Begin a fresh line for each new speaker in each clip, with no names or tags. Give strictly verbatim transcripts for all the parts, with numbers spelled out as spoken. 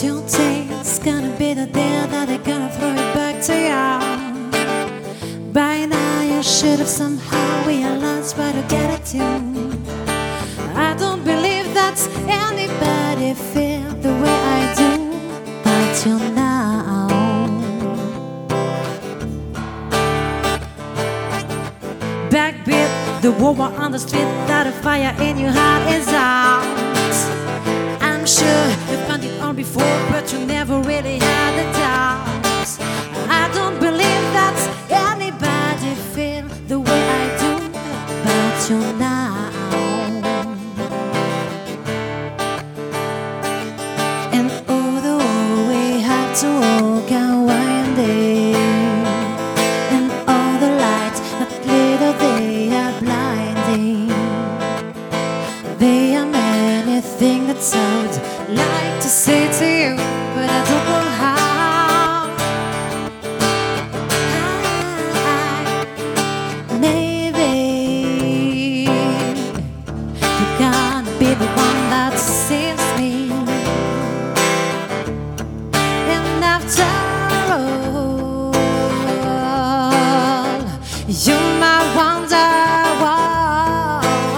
your day, it's gonna be the day that they're gonna throw it back to you. By now you should have somehow realized where to get it to. I don't believe that anybody feel the way I do, but you now. Backbeat, the war on the street, that a fire in your heart is out. I'm sure you found it all before, but you never really had a doubt. I don't believe that anybody feel the way I do, but you now. And although we have to walk and winding, and all the lights that glitter, they are blinding. There are many things that sound like to say to you, but I don't know how. Maybe you're gonna be the one that saves me. And after all, you're my wonderwall.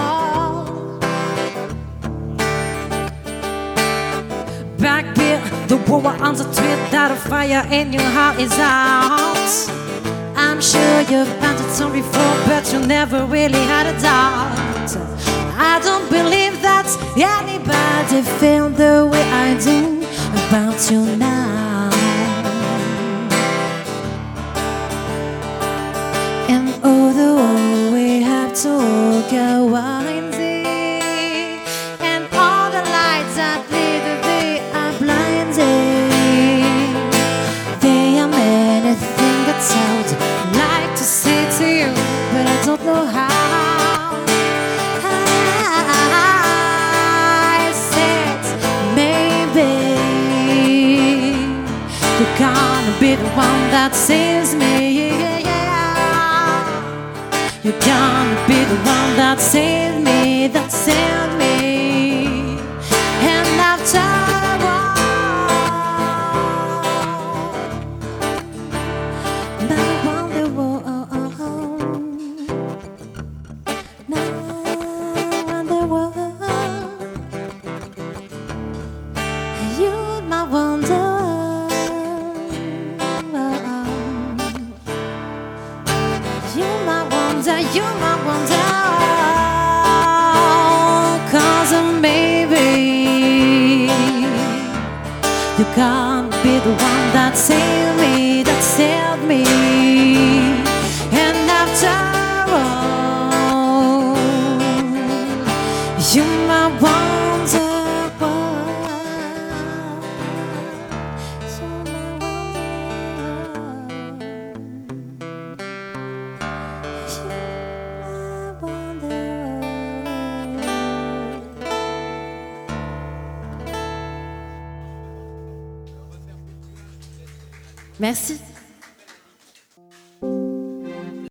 Backbeat, the war on the street, that a fire in your heart is out. I'm sure you've found it all before, but you never really had a doubt. I don't believe that anybody feel the way I do about you now. And although we have to walk a winding, and all the lights that lead the way are blinding, there are many things that sound like to say to you, but I don't know how. I said maybe you're gonna be the one that saves me. You're gonna be the one that saved me, that saved me. And after all, now on the wall, now on the wall, you're my wonder. You're my wonder, you're my wonder. Cause maybe you can't be the one that saved me, that saved me. And after all, you're my wonder. Merci.